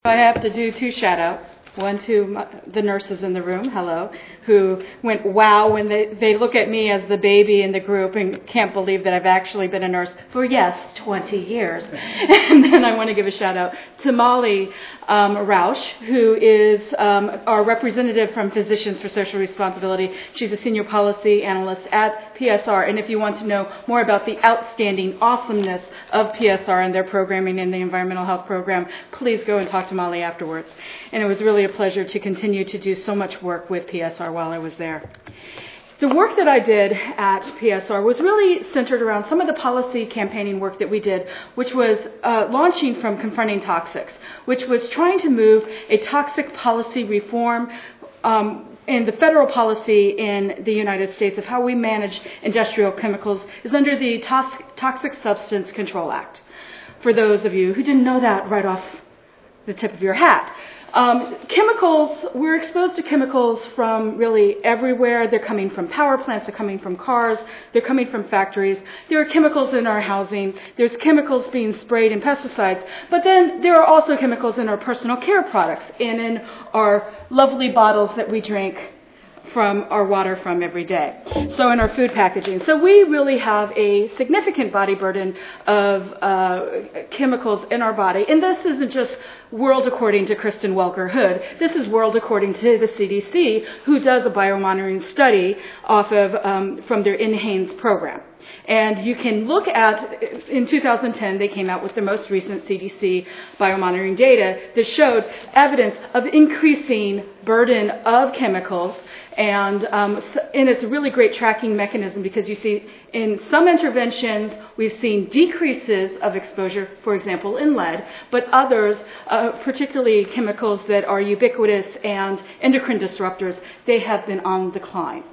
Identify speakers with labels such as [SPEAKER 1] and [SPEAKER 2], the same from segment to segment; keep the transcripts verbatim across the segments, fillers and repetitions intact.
[SPEAKER 1] I have to do two shout-outs. One to my, the nurses in the room, hello, who went wow when they, they look at me as the baby in the group and can't believe that I've actually been a nurse for, yes, twenty years. And then I want to give a shout-out to Molly um, Rausch, who is um, our representative from Physicians for Social Responsibility. She's a senior policy analyst at P S R. And if you want to know more about the outstanding awesomeness of P S R and their programming in the environmental health program, please go and talk to Molly afterwards. And it was really a pleasure to continue to do so much work with P S R while I was there. The work that I did at P S R was really centered around some of the policy campaigning work that we did, which was uh, launching from Confronting Toxics, which was trying to move a toxic policy reform um, and the federal policy in the United States of how we manage industrial chemicals is under the Tos- Toxic Substance Control Act. For those of you who didn't know that right off the tip of your hat. Um, chemicals, we're exposed to chemicals from really everywhere. They're coming from power plants, they're coming from cars, they're coming from factories. There are chemicals in our housing, there's chemicals being sprayed in pesticides, but then there are also chemicals in our personal care products and in our lovely bottles that we drink from our water from every day. So in our food packaging. So we really have a significant body burden of uh, chemicals in our body. And this isn't just world according to Kristen Welker Hood. This is world according to the C D C, who does a biomonitoring study off of um, from their NHANES program. And you can look at, in two thousand ten, they came out with the most recent C D C biomonitoring data that showed evidence of increasing burden of chemicals. And, um, and it's a really great tracking mechanism because you see in some interventions, we've seen decreases of exposure, for example, in lead, but others, uh, particularly chemicals that are ubiquitous and endocrine disruptors, they have been on decline.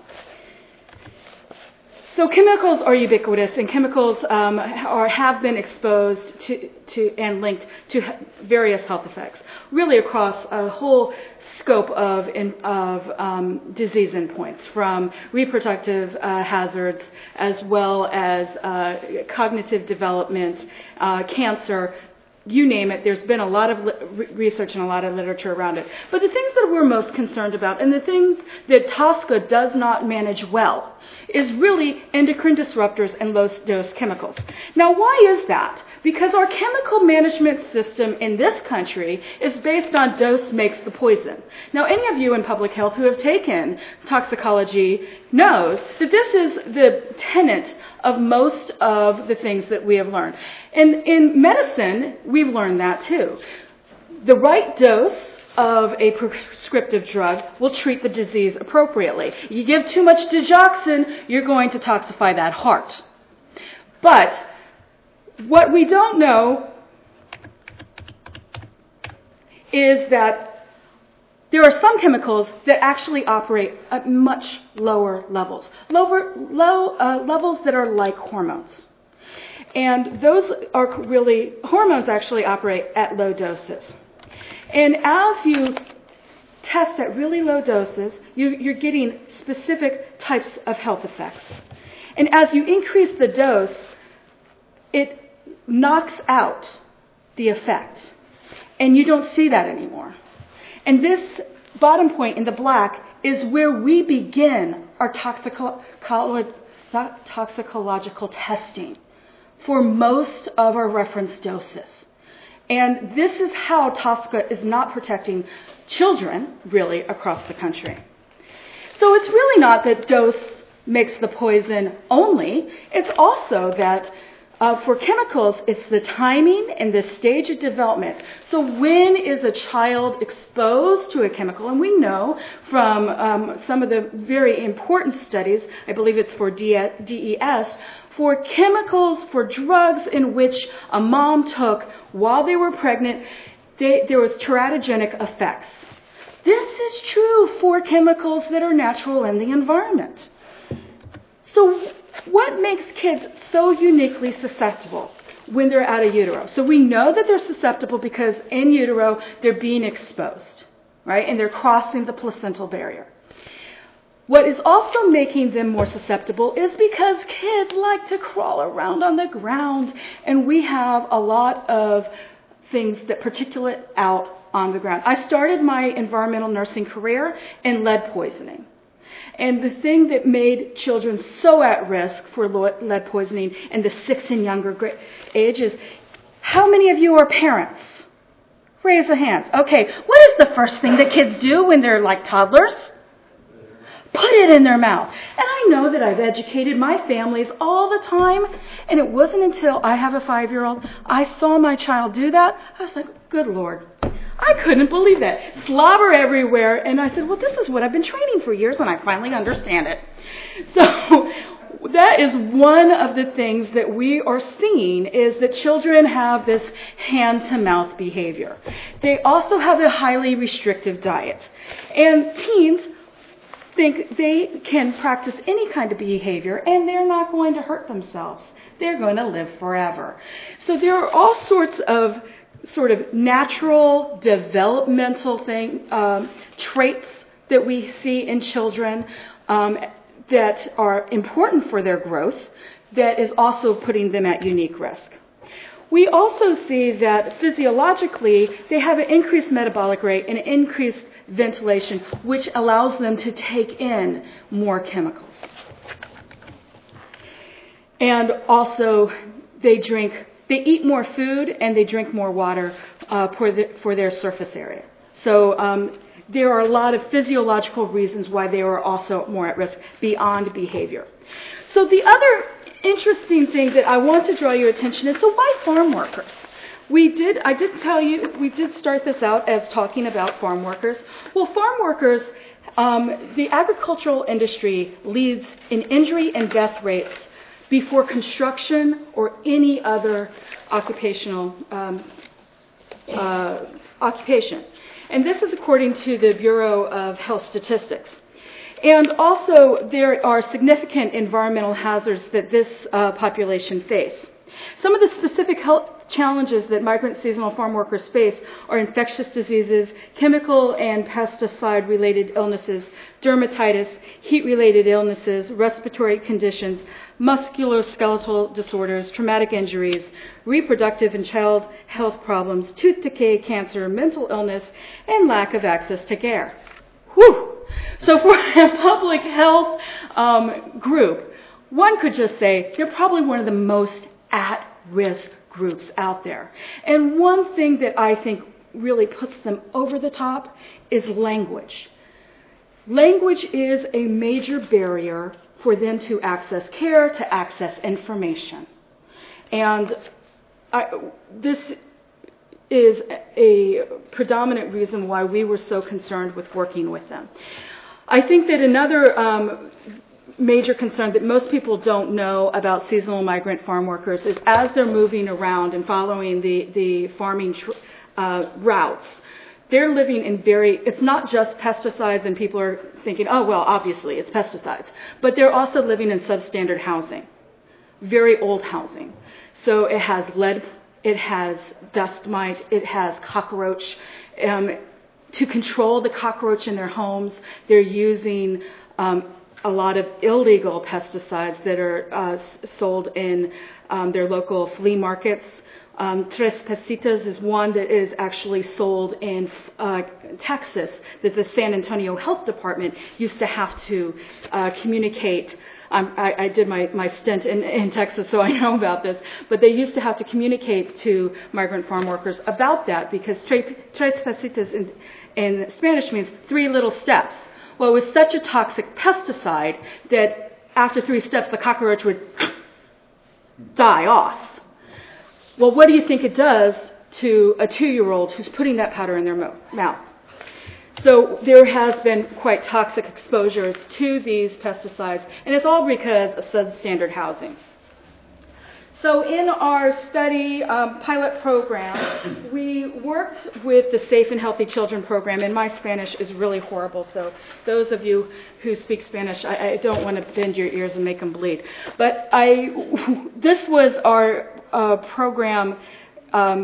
[SPEAKER 1] So chemicals are ubiquitous, and chemicals um, are, have been exposed to, to and linked to various health effects, really across a whole scope of, in, of um, disease endpoints, from reproductive uh, hazards as well as uh, cognitive development, uh, cancer. You name it, there's been a lot of li- research and a lot of literature around it. But the things that we're most concerned about and the things that TSCA does not manage well is really endocrine disruptors and low-dose chemicals. Now, why is that? Because our chemical management system in this country is based on dose makes the poison. Now, any of you in public health who have taken toxicology knows that this is the tenet of most of the things that we have learned. And in medicine, we've learned that too. The right dose of a prescriptive drug will treat the disease appropriately. You give too much digoxin, you're going to toxify that heart. But what we don't know is that there are some chemicals that actually operate at much lower levels, lower, low uh, levels that are like hormones. And those are really, hormones actually operate at low doses. And as you test at really low doses, you, you're getting specific types of health effects. And as you increase the dose, it knocks out the effect. And you don't see that anymore. And this bottom point in the black is where we begin our toxico- toxicological testing for most of our reference doses. And this is how TSCA is not protecting children, really, across the country. So it's really not that dose makes the poison only. It's also that uh, for chemicals, it's the timing and the stage of development. So when is a child exposed to a chemical? And we know from um, some of the very important studies, I believe it's for D E S, for chemicals, for drugs in which a mom took while they were pregnant, they, there was teratogenic effects. This is true for chemicals that are natural in the environment. So what makes kids so uniquely susceptible when they're out of utero? So we know that they're susceptible because in utero they're being exposed, right? And they're crossing the placental barrier. What is also making them more susceptible is because kids like to crawl around on the ground, and we have a lot of things that particulate out on the ground. I started my environmental nursing career in lead poisoning. And the thing that made children so at risk for lead poisoning in the six and younger age is, how many of you are parents? Raise the hands. Okay, what is the first thing that kids do when they're like toddlers? Put it in their mouth. And I know that I've educated my families all the time, and it wasn't until I have a five-year-old, I saw my child do that, I was like, good Lord. I couldn't believe that. Slobber everywhere, and I said, well, this is what I've been training for years, and I finally understand it. So that is one of the things that we are seeing, is that children have this hand-to-mouth behavior. They also have a highly restrictive diet. And teens think they can practice any kind of behavior and they're not going to hurt themselves. They're going to live forever. So there are all sorts of sort of natural developmental thing, um, traits that we see in children um, that are important for their growth that is also putting them at unique risk. We also see that physiologically they have an increased metabolic rate and increased ventilation, which allows them to take in more chemicals. And also they drink, they eat more food and they drink more water uh, for, the, for their surface area. So um, there are a lot of physiological reasons why they are also more at risk beyond behavior. So the other interesting thing that I want to draw your attention is, so why farm workers? We did, I did tell you, we did start this out as talking about farm workers. Well, farm workers, um, the agricultural industry leads in injury and death rates before construction or any other occupational um, uh, occupation. And this is according to the Bureau of Health Statistics. And also, there are significant environmental hazards that this uh, population face. Some of the specific health challenges that migrant seasonal farm workers face are infectious diseases, chemical and pesticide-related illnesses, dermatitis, heat-related illnesses, respiratory conditions, musculoskeletal disorders, traumatic injuries, reproductive and child health problems, tooth decay, cancer, mental illness, and lack of access to care. Whew! So for a public health um, group, one could just say they're probably one of the most at-risk groups out there. And one thing that I think really puts them over the top is language. Language is a major barrier for them to access care, to access information. And I, this is a predominant reason why we were so concerned with working with them. I think that another um, major concern that most people don't know about seasonal migrant farm workers is, as they're moving around and following the, the farming tr- uh, routes, they're living in very, it's not just pesticides, and people are thinking, oh, well, obviously it's pesticides, but they're also living in substandard housing, very old housing. So it has lead, it has dust mite, it has cockroach. Um, to control the cockroach in their homes, they're using um, a lot of illegal pesticides that are uh, sold in um, their local flea markets. Um, Tres Pesitas is one that is actually sold in uh, Texas, that the San Antonio Health Department used to have to uh, communicate. Um, I, I did my, my stint in, in Texas, so I know about this. But they used to have to communicate to migrant farm workers about that, because Tres Pesitas in, in Spanish means three little steps. Well, it was such a toxic pesticide that after three steps, the cockroach would die off. Well, what do you think it does to a two-year-old who's putting that powder in their mo- mouth? So there has been quite toxic exposures to these pesticides, and it's all because of substandard housing. So in our study um, pilot program, we worked with the Safe and Healthy Children program, and my Spanish is really horrible, so those of you who speak Spanish, I, I don't want to bend your ears and make them bleed. But I, this was our uh, program um,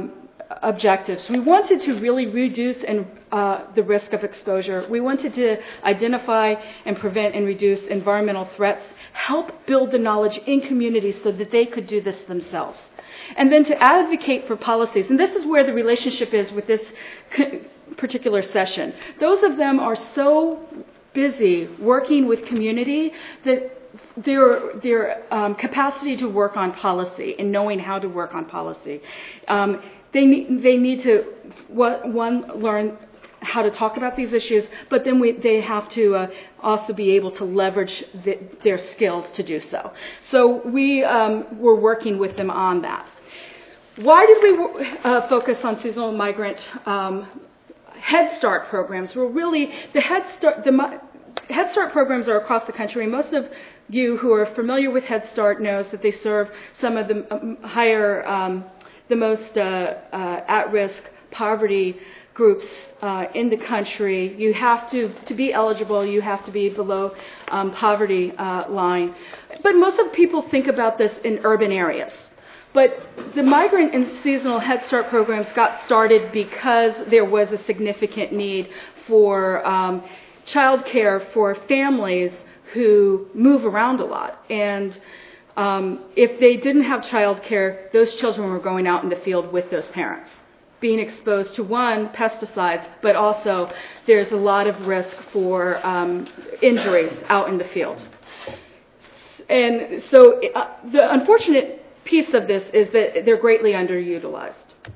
[SPEAKER 1] objectives. We wanted to really reduce and, uh, the risk of exposure. We wanted to identify and prevent and reduce environmental threats, help build the knowledge in communities so that they could do this themselves. And then to advocate for policies. And this is where the relationship is with this particular session. Those of them are so busy working with community that their their um, capacity to work on policy and knowing how to work on policy, um, they need they need to one learn how to talk about these issues, but then we, they have to uh, also be able to leverage the, their skills to do so. So we um, were working with them on that. Why did we uh, focus on seasonal migrant um, Head Start programs? Well, really, the Head Start the Head Start programs are across the country. Most of you who are familiar with Head Start knows that they serve some of the um, higher, um, the most uh, uh, at-risk poverty groups uh, in the country. You have to, to be eligible, you have to be below um, poverty uh, line. But most of people think about this in urban areas. But the migrant and seasonal Head Start programs got started because there was a significant need for um, child care for families who move around a lot. And um, if they didn't have child care, those children were going out in the field with those parents, being exposed to, one, pesticides, but also there's a lot of risk for um, injuries out in the field. And so uh, the unfortunate piece of this is that they're greatly underutilized.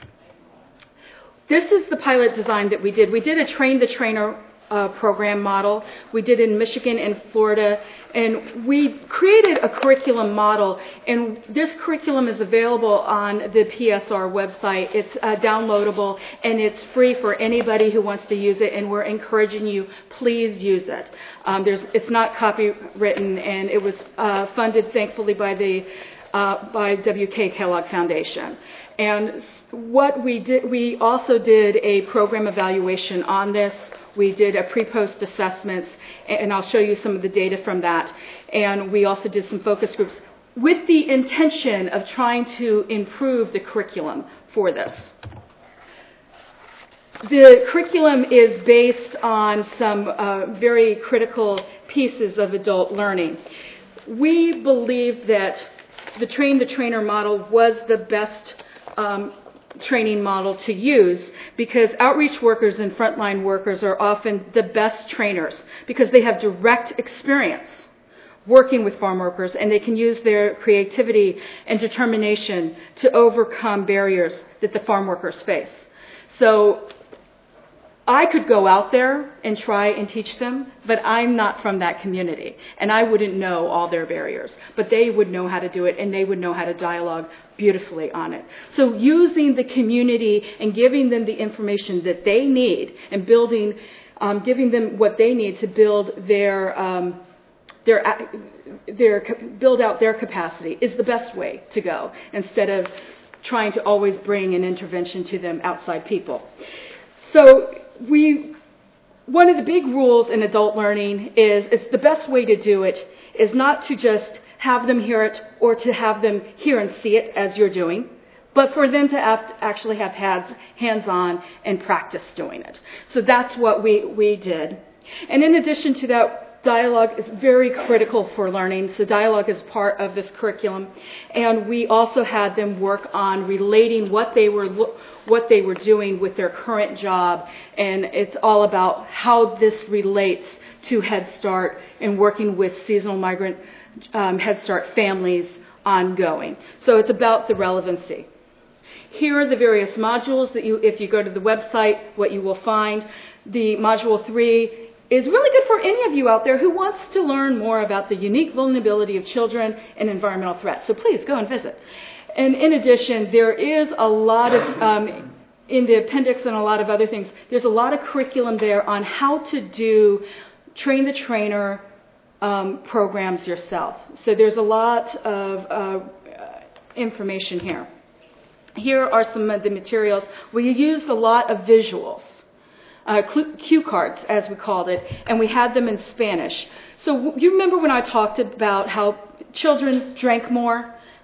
[SPEAKER 1] This is the pilot design that we did. We did a train the trainer uh, program model. We did in Michigan and Florida, and we created a curriculum model, and this curriculum is available on the P S R website. It's uh, downloadable, and it's free for anybody who wants to use it, and we're encouraging you, please use it. Um, there's, it's not copywritten, and it was uh, funded, thankfully, by the Uh, by W K Kellogg Foundation. And what we did, we also did a program evaluation on this. We did a pre-post assessments, and I'll show you some of the data from that. And we also did some focus groups with the intention of trying to improve the curriculum for this. The curriculum is based on some uh, very critical pieces of adult learning. We believe that the Train the Trainer model was the best um, training model to use because outreach workers and frontline workers are often the best trainers because they have direct experience working with farm workers, and they can use their creativity and determination to overcome barriers that the farm workers face. So I could go out there and try and teach them, but I'm not from that community, and I wouldn't know all their barriers. But they would know how to do it, and they would know how to dialogue beautifully on it. So using the community and giving them the information that they need and building, um, giving them what they need to build their, um, their, their, build out their capacity is the best way to go, instead of trying to always bring an intervention to them outside people. So we, one of the big rules in adult learning is, is the best way to do it is not to just have them hear it or to have them hear and see it as you're doing, but for them to have, actually have hands, hands-on and practice doing it. So that's what we, we did. And in addition to that, dialogue is very critical for learning. So dialogue is part of this curriculum. And we also had them work on relating what they were what they were doing with their current job. And it's all about how this relates to Head Start and working with seasonal migrant um, Head Start families ongoing. So it's about the relevancy. Here are the various modules that you, if you go to the website, what you will find. The module three is really good for any of you out there who wants to learn more about the unique vulnerability of children and environmental threats. So please go and visit. And in addition, there is a lot of, um, in the appendix and a lot of other things, there's a lot of curriculum there on how to do train the trainer um, programs yourself. So there's a lot of uh, information here. Here are some of the materials. We used a lot of visuals. Uh, cue cards, as we called it, and we had them in Spanish. So you remember when I talked about how children drank more?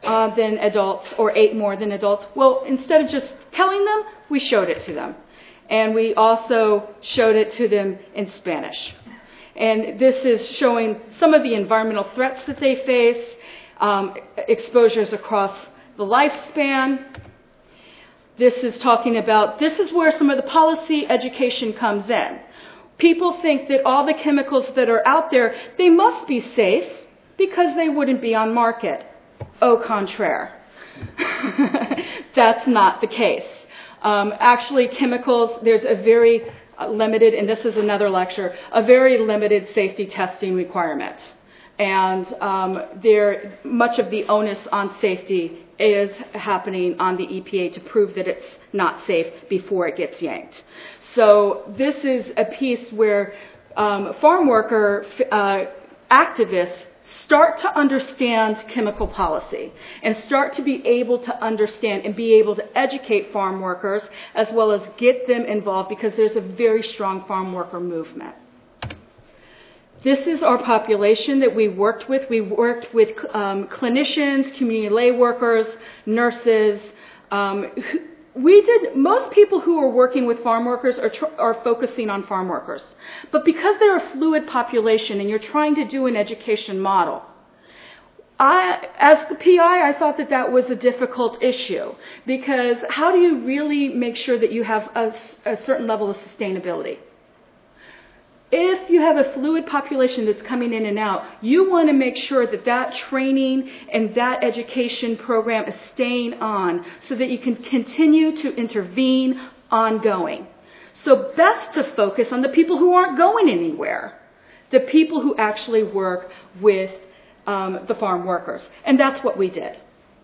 [SPEAKER 1] uh, than adults or ate more than adults. Well, instead of just telling them, we showed it to them. And we also showed it to them in Spanish. And this is showing some of the environmental threats that they face, um, exposures across the lifespan. This is talking about, this is where some of the policy education comes in. People think that all the chemicals that are out there, they must be safe because they wouldn't be on market. Au contraire. That's not the case. Um, actually, chemicals, there's a very limited, and this is another lecture, a very limited safety testing requirement. And um, there, much of the onus on safety is happening on the E P A to prove that it's not safe before it gets yanked. So this is a piece where um, farm worker uh, activists start to understand chemical policy and start to be able to understand and be able to educate farm workers as well as get them involved because there's a very strong farm worker movement. This is our population that we worked with. We worked with um, clinicians, community lay workers, nurses. Um, we did, most people who are working with farm workers are, tr- are focusing on farm workers. But because they're a fluid population and you're trying to do an education model, I, as the P I, I thought that that was a difficult issue because how do you really make sure that you have a, a certain level of sustainability? If you have a fluid population that's coming in and out, you want to make sure that that training and that education program is staying on so that you can continue to intervene ongoing. So best to focus on the people who aren't going anywhere, the people who actually work with um, the farm workers. And that's what we did.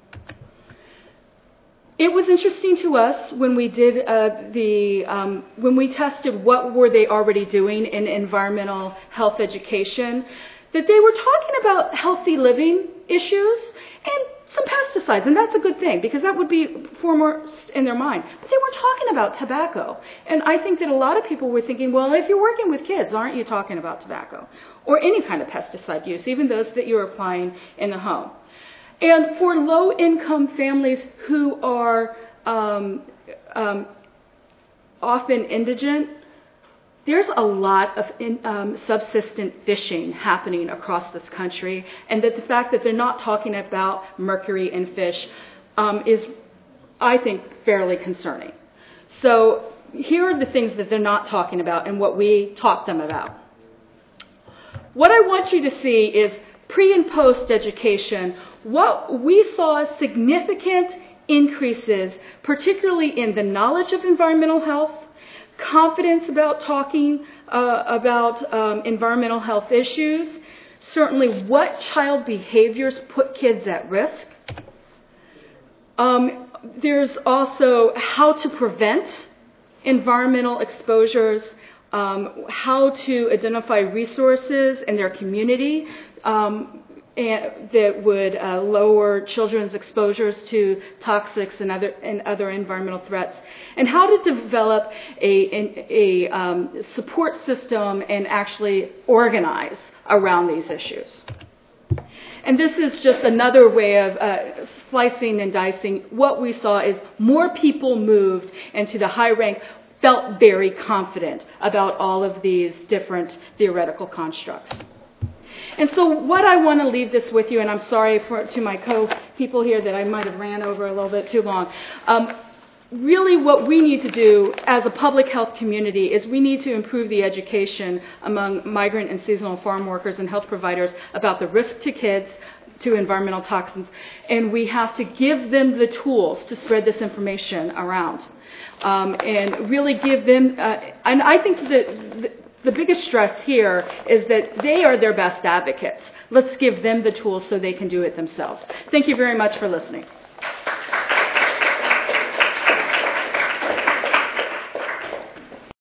[SPEAKER 1] It was interesting to us when we did uh, the um, when we tested what were they already doing in environmental health education, that they were talking about healthy living issues and some pesticides, and that's a good thing because that would be foremost in their mind. But they were talking about tobacco, and I think that a lot of people were thinking, well, if you're working with kids, aren't you talking about tobacco or any kind of pesticide use, even those that you're applying in the home? And for low-income families who are um, um, often indigent, there's a lot of in, um, subsistence fishing happening across this country, and that the fact that they're not talking about mercury in fish um, is, I think, fairly concerning. So here are the things that they're not talking about and what we taught them about. What I want you to see is pre and post education. What we saw significant increases, particularly in the knowledge of environmental health, confidence about talking uh, about um, environmental health issues, certainly what child behaviors put kids at risk. Um, there's also how to prevent environmental exposures, um, how to identify resources in their community um, and that would uh, lower children's exposures to toxics and other and other environmental threats, and how to develop a, a, a um, support system and actually organize around these issues. And this is just another way of uh, slicing and dicing. What we saw is more people moved into the high rank, felt very confident about all of these different theoretical constructs. And so what I want to leave this with you, and I'm sorry for, to my co-people here that I might have ran over a little bit too long. Um, really what we need to do as a public health community is we need to improve the education among migrant and seasonal farm workers and health providers about the risk to kids, to environmental toxins, and we have to give them the tools to spread this information around. Um, and really give them, uh, and I think that the, the biggest stress here is that they are their best advocates. Let's give them the tools so they can do it themselves. Thank you very much for listening.